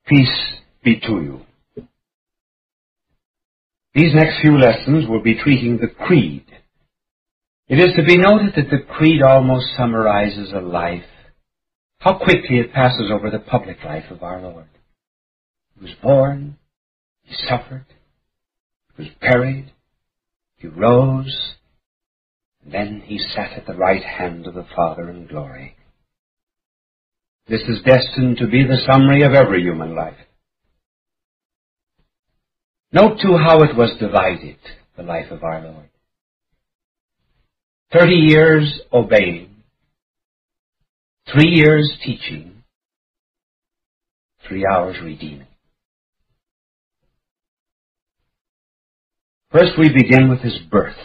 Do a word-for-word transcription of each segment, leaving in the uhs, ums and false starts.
Peace be to you. These next few lessons will be treating the Creed. It is to be noted that the Creed almost summarizes a life, how quickly it passes over the public life of our Lord. He was born, he suffered, he was buried, he rose, and then he sat at the right hand of the Father in glory. This is destined to be the summary of every human life. Note, too, how it was divided, the life of our Lord. Thirty years obeying, three years teaching, three hours redeeming. First, we begin with his birth.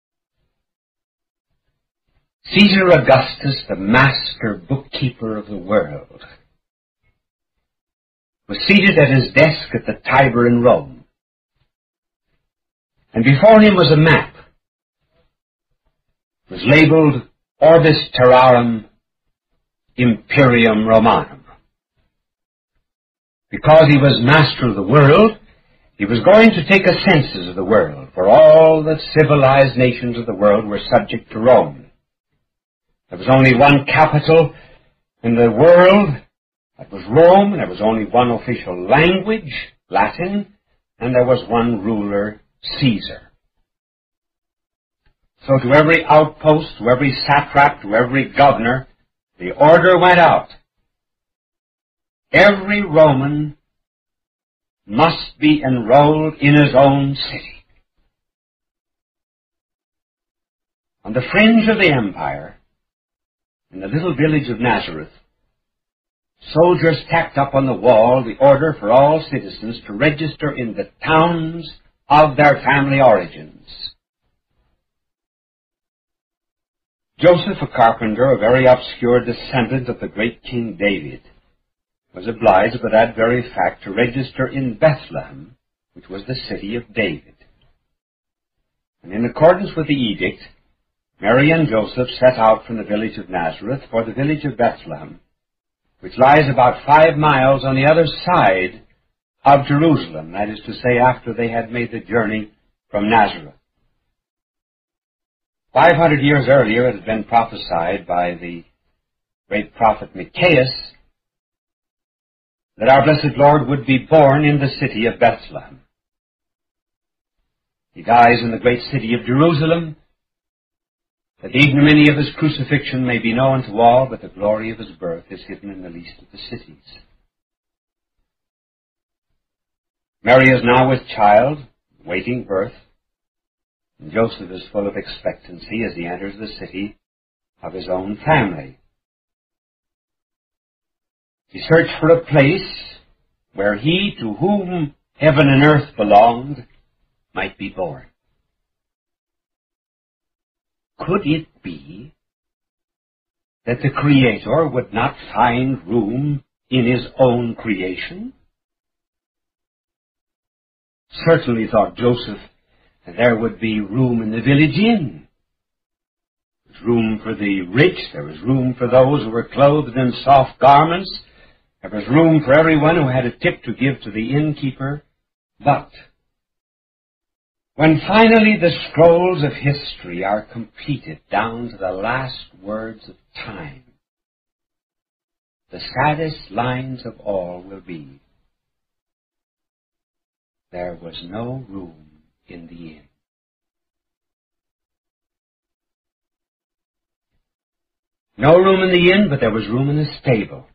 Caesar Augustus, the master bookkeeper of the world, was seated at his desk at the Tiber in Rome. And before him was a map. It was labeled Orbis Terrarum Imperium Romanum. Because he was master of the world, he was going to take a census of the world, for all the civilized nations of the world were subject to Rome. There was only one capital in the world, that was Rome, and there was only one official language, Latin, and there was one ruler, Caesar. So to every outpost, to every satrap, to every governor, the order went out. Every Roman must be enrolled in his own city. On the fringe of the empire, in the little village of Nazareth, soldiers tacked up on the wall the order for all citizens to register in the towns of their family origins. Joseph, a carpenter, a very obscure descendant of the great King David, was obliged by that very fact to register in Bethlehem, which was the city of David. And in accordance with the edict, Mary and Joseph set out from the village of Nazareth for the village of Bethlehem, which lies about five miles on the other side of Jerusalem, that is to say, after they had made the journey from Nazareth. Five hundred years earlier, it had been prophesied by the great prophet Micaiah that our blessed Lord would be born in the city of Bethlehem. He dies in the great city of Jerusalem, that the ignominy of his crucifixion may be known to all, but the glory of his birth is hidden in the least of the cities. Mary is now with child, waiting birth, and Joseph is full of expectancy as he enters the city of his own family. He searched for a place where he to whom heaven and earth belonged might be born. Could it be that the Creator would not find room in his own creation? Certainly, thought Joseph, that there would be room in the village inn. There was room for the rich, there was room for those who were clothed in soft garments, there was room for everyone who had a tip to give to the innkeeper. But when finally the scrolls of history are completed down to the last words of time, the saddest lines of all will be, there was no room in the inn. No room in the inn, but there was room in the stable.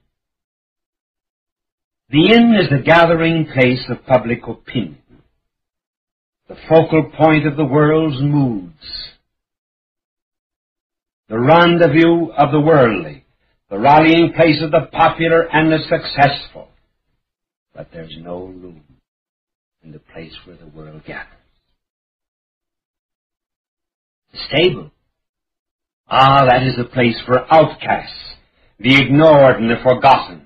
The inn is the gathering place of public opinion, the focal point of the world's moods, the rendezvous of the worldly, the rallying place of the popular and the successful. But there's no room in the place where the world gathers. The stable. Ah, that is a place for outcasts, the ignored and the forgotten.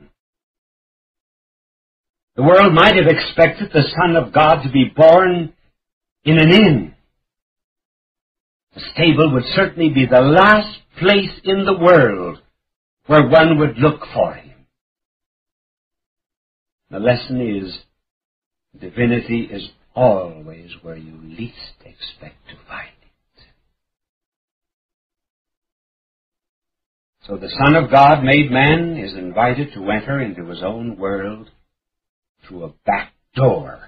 The world might have expected the Son of God to be born in an inn. The stable would certainly be the last place in the world where one would look for him. The lesson is, divinity is always where you least expect to find it. So the Son of God, made man, is invited to enter into his own world through a back door.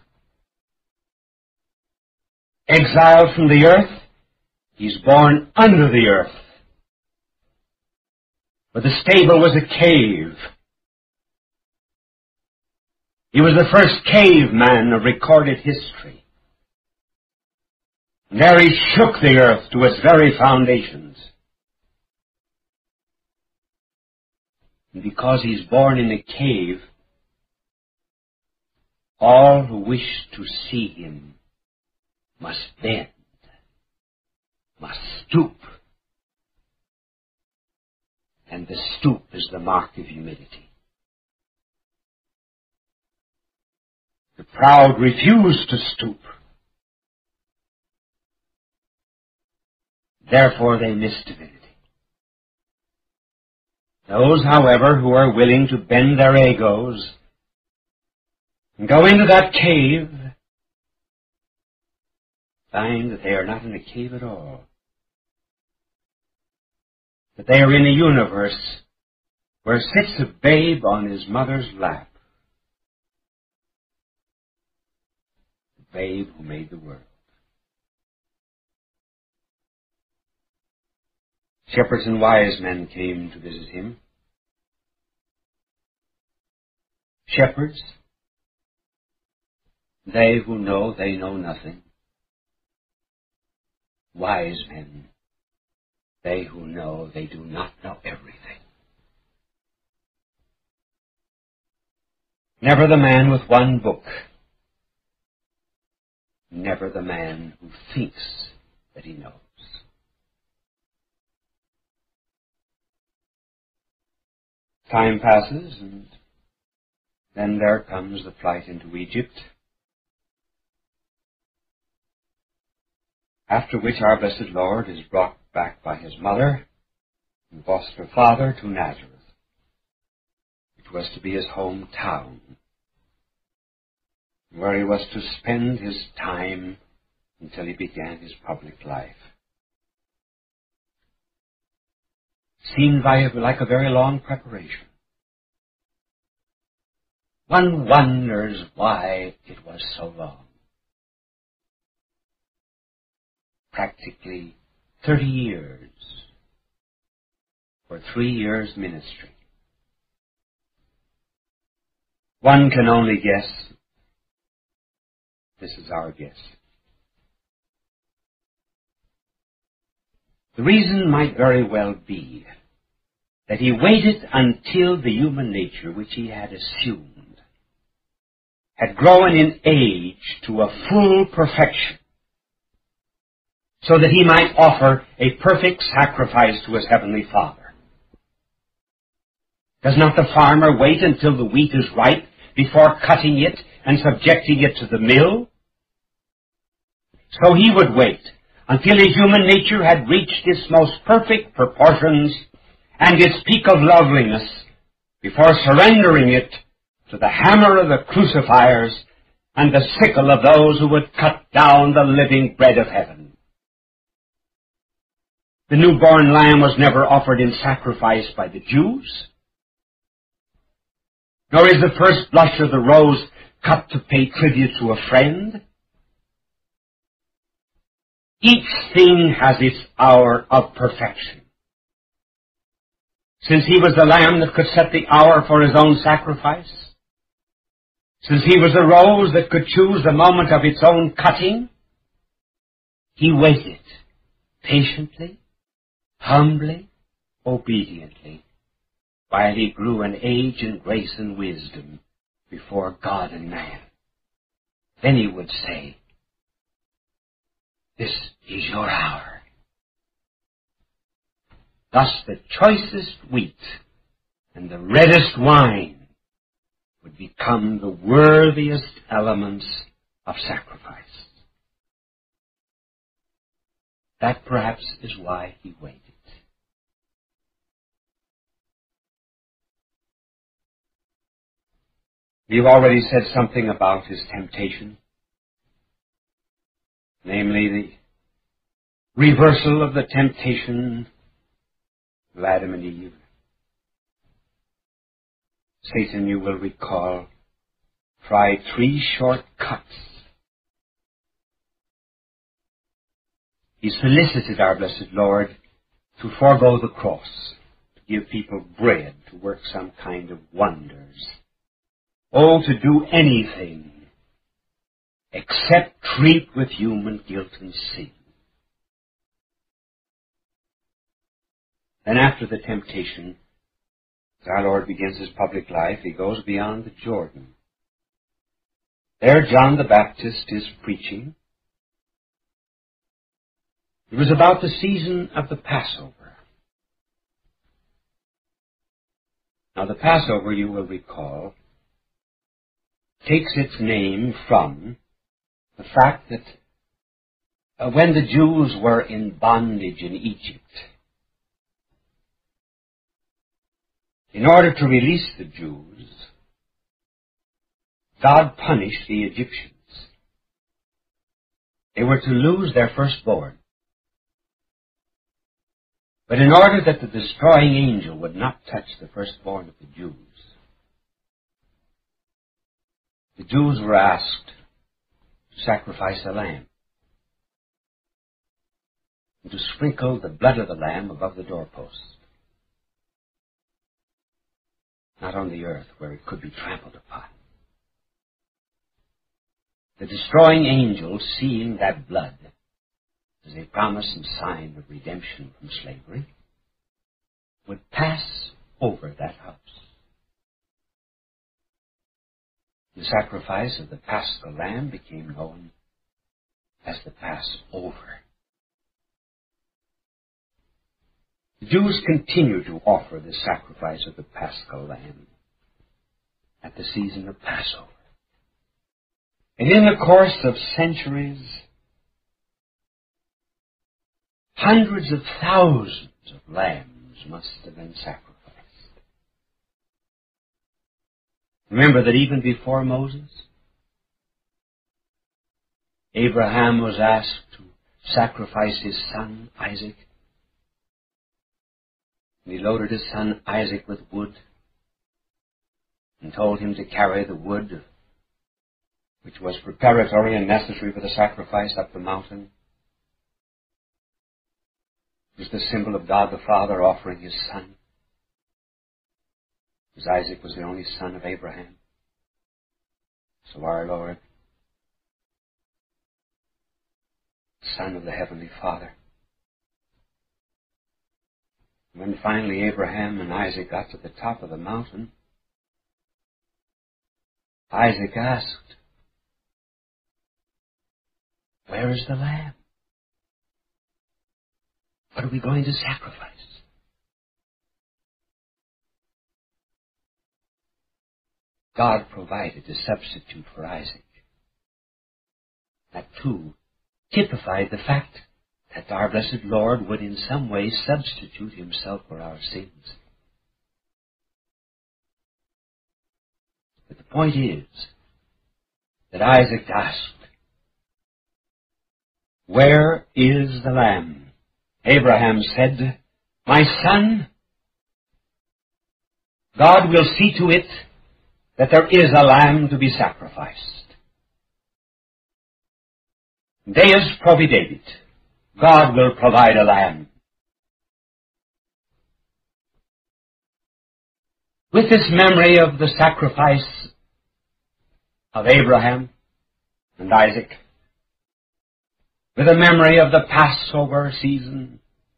Exiled from the earth, he's born under the earth, where the stable was a cave. He was the first caveman of recorded history. And there he shook the earth to its very foundations. And because he's born in a cave, all who wish to see him must bend, must stoop. And the stoop is the mark of humility. The proud refuse to stoop. Therefore they miss divinity. Those, however, who are willing to bend their egos and go into that cave find that they are not in a cave at all. That they are in a universe where sits a babe on his mother's lap. The babe who made the world. Shepherds and wise men came to visit him. Shepherds, they who know they know nothing. Wise men, they who know they do not know everything. Never the man with one book. Never the man who thinks that he knows. Time passes, and then there comes the flight into Egypt, after which our blessed Lord is brought back by his mother and foster father to Nazareth, which was to be his hometown, where he was to spend his time until he began his public life. Seemed by, like a very long preparation. One wonders why it was so long. Practically thirty years for three years' ministry. One can only guess. This is our guess. The reason might very well be that he waited until the human nature which he had assumed had grown in age to a full perfection, so that he might offer a perfect sacrifice to his heavenly Father. Does not the farmer wait until the wheat is ripe before cutting it and subjecting it to the mill? So he would wait until his human nature had reached its most perfect proportions and its peak of loveliness before surrendering it to the hammer of the crucifiers and the sickle of those who would cut down the living bread of heaven. The newborn lamb was never offered in sacrifice by the Jews, nor is the first blush of the rose cut to pay tribute to a friend. Each thing has its hour of perfection. Since he was the lamb that could set the hour for his own sacrifice, since he was the rose that could choose the moment of its own cutting, he waited patiently, humbly, obediently, while he grew in age and grace and wisdom before God and man. Then he would say, "This is your hour." Thus the choicest wheat and the reddest wine would become the worthiest elements of sacrifice. That perhaps is why he waited. We've already said something about his temptation, namely the reversal of the temptation of Adam and Eve. Satan, you will recall, tried three short cuts. He solicited our blessed Lord to forego the cross, to give people bread, to work some kind of wonders. Oh, to do anything except treat with human guilt and sin. Then after the temptation, as our Lord begins his public life, he goes beyond the Jordan. There John the Baptist is preaching. It was about the season of the Passover. Now the Passover, you will recall, takes its name from the fact that uh, when the Jews were in bondage in Egypt, in order to release the Jews, God punished the Egyptians. They were to lose their firstborn. But in order that the destroying angel would not touch the firstborn of the Jews, the Jews were asked to sacrifice a lamb and to sprinkle the blood of the lamb above the doorpost, not on the earth where it could be trampled upon. The destroying angel, seeing that blood as a promise and sign of redemption from slavery, would pass over that house. The sacrifice of the Paschal Lamb became known as the Passover. The Jews continued to offer the sacrifice of the Paschal Lamb at the season of Passover. And in the course of centuries, hundreds of thousands of lambs must have been sacrificed. Remember that even before Moses, Abraham was asked to sacrifice his son Isaac. And he loaded his son Isaac with wood and told him to carry the wood, which was preparatory and necessary for the sacrifice, up the mountain. It was the symbol of God the Father offering his son, because Isaac was the only son of Abraham. So our Lord, Son of the Heavenly Father, when finally Abraham and Isaac got to the top of the mountain, Isaac asked, "Where is the lamb? What are we going to sacrifice?" God provided a substitute for Isaac. That too typified the fact that our blessed Lord would in some way substitute himself for our sins. But the point is that Isaac asked, "Where is the lamb?" Abraham said, "My son, God will see to it that there is a lamb to be sacrificed. Deus providebit. God will provide a lamb." With this memory of the sacrifice of Abraham and Isaac, with a memory of the Passover season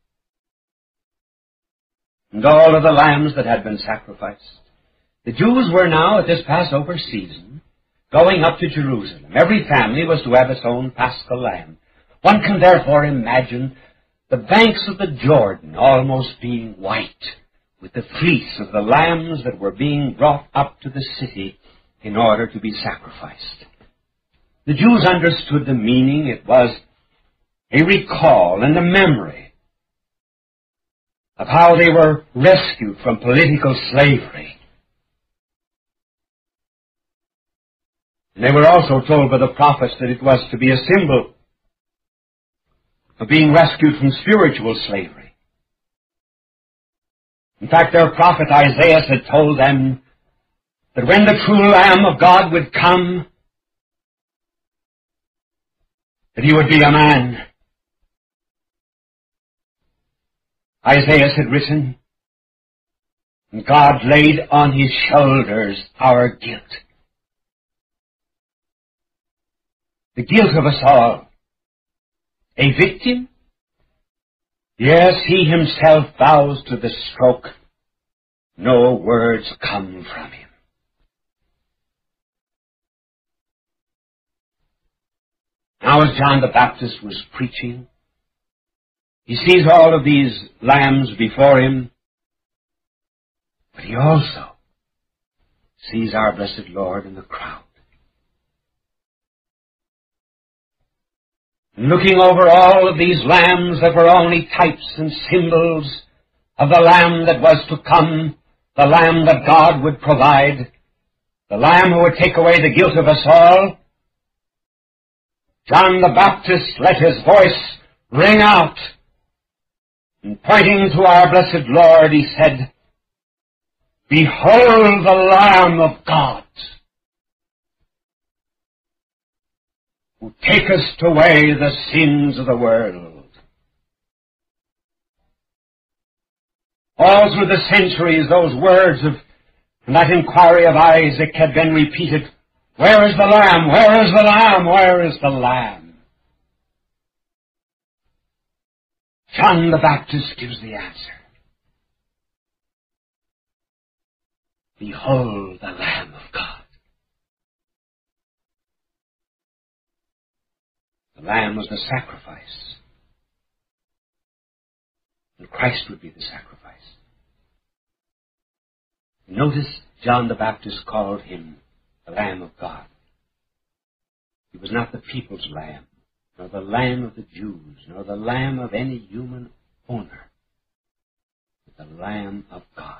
and all of the lambs that had been sacrificed, the Jews were now, at this Passover season, going up to Jerusalem. Every family was to have its own Paschal lamb. One can therefore imagine the banks of the Jordan almost being white with the fleece of the lambs that were being brought up to the city in order to be sacrificed. The Jews understood the meaning. It was a recall and a memory of how they were rescued from political slavery. And they were also told by the prophets that it was to be a symbol of being rescued from spiritual slavery. In fact, their prophet Isaiah had told them that when the true Lamb of God would come, that he would be a man. Isaiah had written, and God laid on his shoulders our guilt. The guilt of us all. A victim? Yes, he himself bows to the stroke. No words come from him. Now as John the Baptist was preaching, he sees all of these lambs before him, but he also sees our blessed Lord in the crowd. Looking over all of these lambs that were only types and symbols of the Lamb that was to come, the Lamb that God would provide, the Lamb who would take away the guilt of us all, John the Baptist let his voice ring out, and pointing to our blessed Lord, he said, "Behold the Lamb of God, who taketh away the sins of the world." All through the centuries, those words of that inquiry of Isaac had been repeated, "Where is the Lamb? Where is the Lamb? Where is the Lamb?" John the Baptist gives the answer. Behold the Lamb of God. The Lamb was the sacrifice, and Christ would be the sacrifice. Notice John the Baptist called him the Lamb of God. He was not the people's lamb, nor the lamb of the Jews, nor the lamb of any human owner, but the Lamb of God.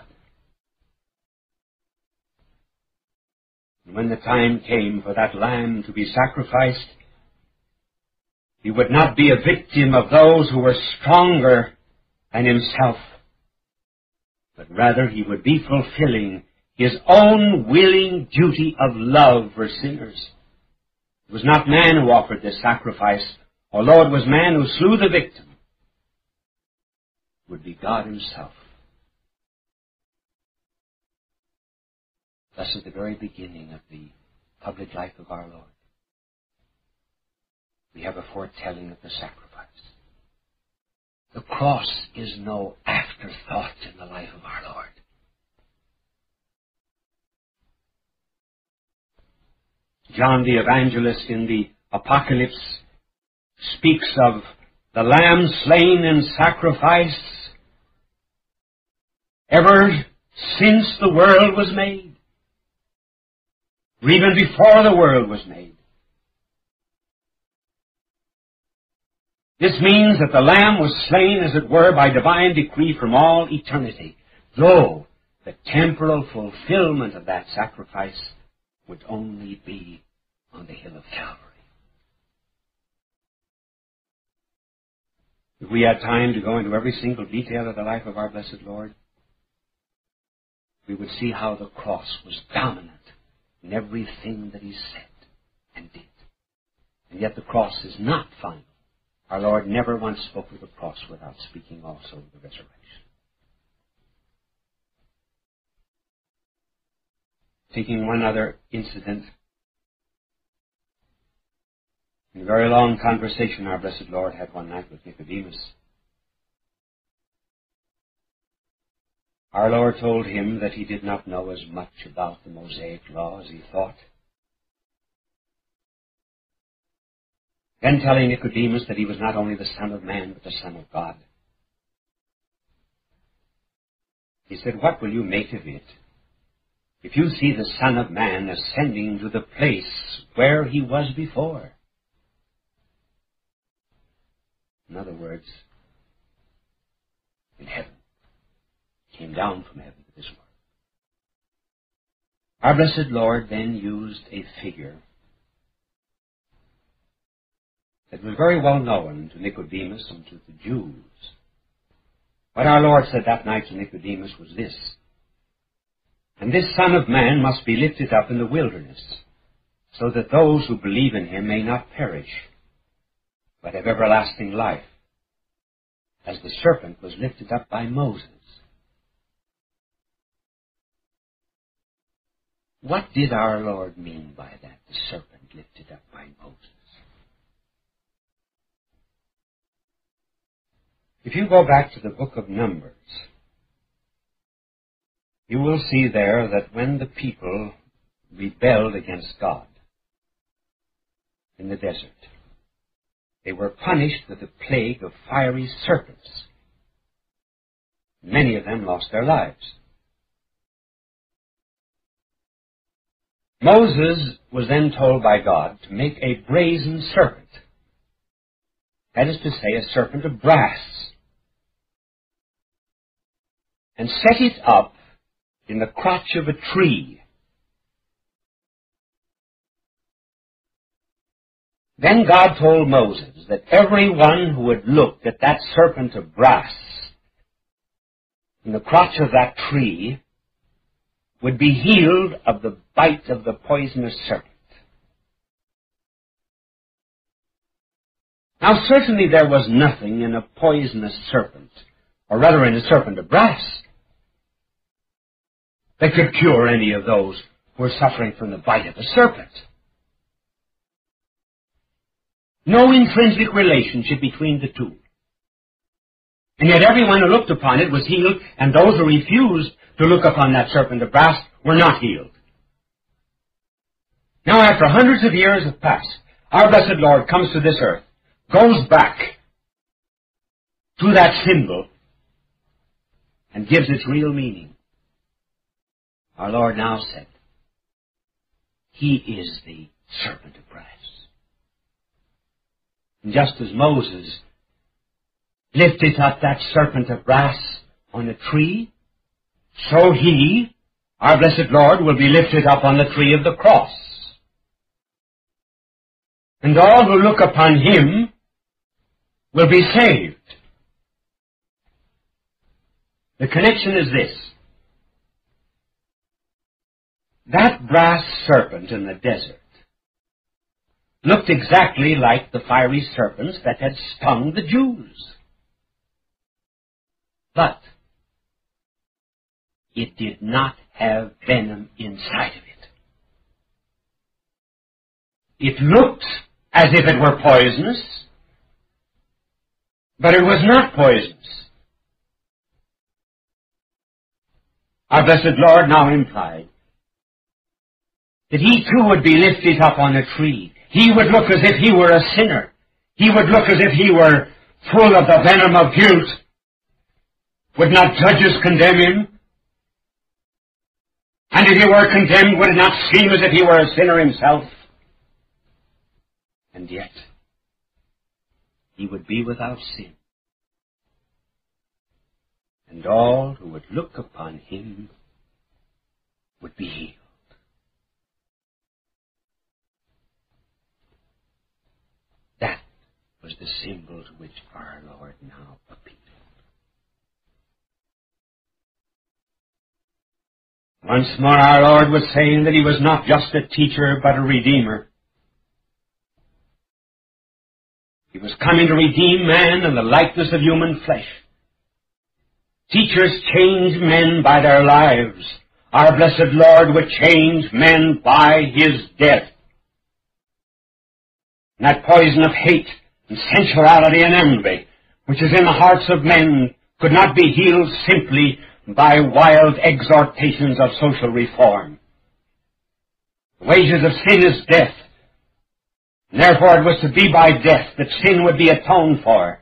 And when the time came for that lamb to be sacrificed, he would not be a victim of those who were stronger than himself, but rather he would be fulfilling his own willing duty of love for sinners. It was not man who offered this sacrifice, although it was man who slew the victim. It would be God himself. Thus at the very beginning of the public life of our Lord, we have a foretelling of the sacrifice. The cross is no afterthought in the life of our Lord. John the Evangelist in the Apocalypse speaks of the Lamb slain in sacrifice ever since the world was made, or even before the world was made. This means that the Lamb was slain, as it were, by divine decree from all eternity, though the temporal fulfillment of that sacrifice would only be on the hill of Calvary. If we had time to go into every single detail of the life of our blessed Lord, we would see how the cross was dominant in everything that he said and did. And yet the cross is not final. Our Lord never once spoke of the cross without speaking also of the resurrection. Taking one other incident, in a very long conversation our blessed Lord had one night with Nicodemus. Our Lord told him that he did not know as much about the Mosaic law as he thought. Then telling Nicodemus that he was not only the Son of Man, but the Son of God. He said, "What will you make of it if you see the Son of Man ascending to the place where he was before?" In other words, in heaven. He came down from heaven to this world. Our blessed Lord then used a figure that was very well known to Nicodemus and to the Jews. What our Lord said that night to Nicodemus was this: "And this Son of Man must be lifted up in the wilderness, so that those who believe in him may not perish, but have everlasting life, as the serpent was lifted up by Moses." What did our Lord mean by that, the serpent lifted up by Moses? If you go back to the book of Numbers, you will see there that when the people rebelled against God in the desert, they were punished with a plague of fiery serpents. Many of them lost their lives. Moses was then told by God to make a brazen serpent. That is to say, a serpent of brass, and set it up in the crotch of a tree. Then God told Moses that everyone who had looked at that serpent of brass in the crotch of that tree would be healed of the bite of the poisonous serpent. Now, certainly there was nothing in a poisonous serpent, or rather in a serpent of brass, that could cure any of those who were suffering from the bite of a serpent. No intrinsic relationship between the two. And yet everyone who looked upon it was healed, and those who refused to look upon that serpent of brass were not healed. Now, after hundreds of years have passed, our blessed Lord comes to this earth, goes back to that symbol, and gives its real meaning. Our Lord now said, He is the serpent of brass. And just as Moses lifted up that serpent of brass on a tree, so He, our blessed Lord, will be lifted up on the tree of the cross. And all who look upon Him will be saved. The connection is this: that brass serpent in the desert looked exactly like the fiery serpents that had stung the Jews. But it did not have venom inside of it. It looked as if it were poisonous, but it was not poisonous. Our blessed Lord now implied that He too would be lifted up on a tree. He would look as if He were a sinner. He would look as if He were full of the venom of guilt. Would not judges condemn Him? And if He were condemned, would it not seem as if He were a sinner Himself? And yet, He would be without sin. And all who would look upon Him would be healed. That was the symbol to which our Lord now appealed. Once more our Lord was saying that He was not just a teacher, but a redeemer. He was coming to redeem man in the likeness of human flesh. Teachers change men by their lives. Our blessed Lord would change men by His death. And that poison of hate and sensuality and envy, which is in the hearts of men, could not be healed simply by wild exhortations of social reform. The wages of sin is death. And therefore it was to be by death that sin would be atoned for.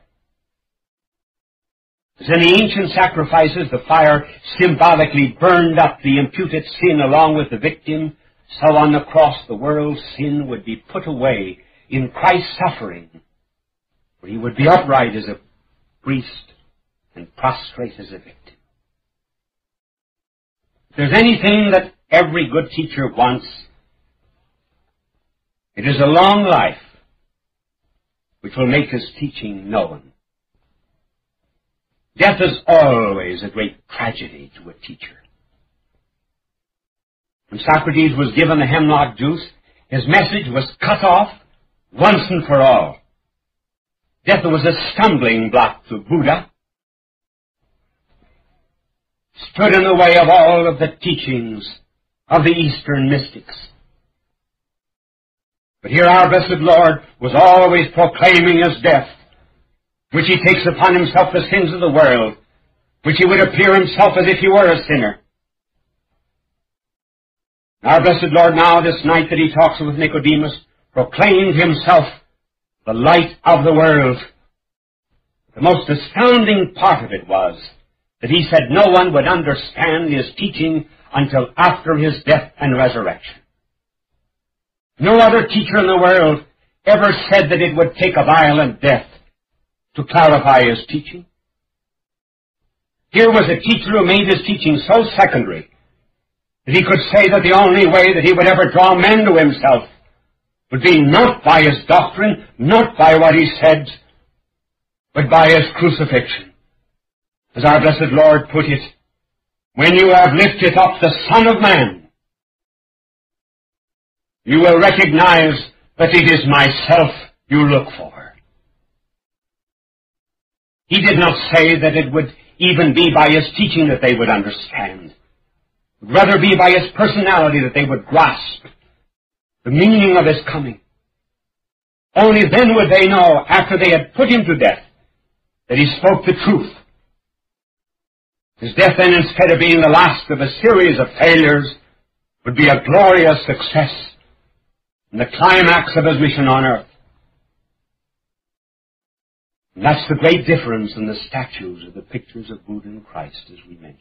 As in the ancient sacrifices, the fire symbolically burned up the imputed sin along with the victim, so on the cross the world's sin would be put away in Christ's suffering, where He would be upright as a priest and prostrate as a victim. If there's anything that every good teacher wants, it is a long life which will make his teaching known. Death is always a great tragedy to a teacher. When Socrates was given the hemlock juice, his message was cut off once and for all. Death was a stumbling block to Buddha, stood in the way of all of the teachings of the Eastern mystics. But here our blessed Lord was always proclaiming his death, which he takes upon himself the sins of the world, which he would appear himself as if he were a sinner. Our blessed Lord now, this night that he talks with Nicodemus, proclaimed himself the light of the world. The most astounding part of it was that he said no one would understand his teaching until after his death and resurrection. No other teacher in the world ever said that it would take a violent death to clarify his teaching. Here was a teacher who made his teaching so secondary that he could say that the only way that he would ever draw men to himself would be not by his doctrine, not by what he said, but by his crucifixion. As our blessed Lord put it, when you have lifted up the Son of Man, you will recognize that it is myself you look for. He did not say that it would even be by his teaching that they would understand. It would rather be by his personality that they would grasp the meaning of his coming. Only then would they know, after they had put him to death, that he spoke the truth. His death then, instead of being the last of a series of failures, would be a glorious success and the climax of his mission on earth. And that's the great difference in the statues of the pictures of Buddha and Christ, as we mentioned.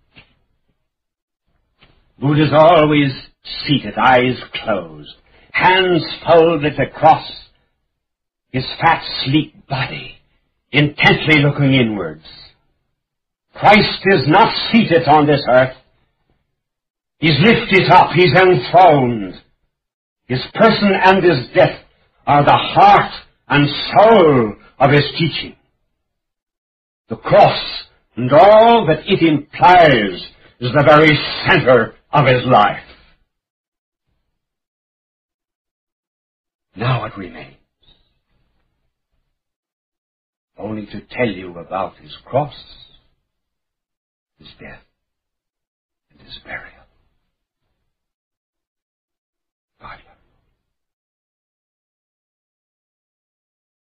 Buddha's always seated, eyes closed, hands folded across his fat, sleek body, intently looking inwards. Christ is not seated on this earth. He's lifted up, he's enthroned. His person and his death are the heart and soul of his teaching. The cross and all that it implies is the very center of his life. Now it remains only to tell you about his cross, his death, and his burial.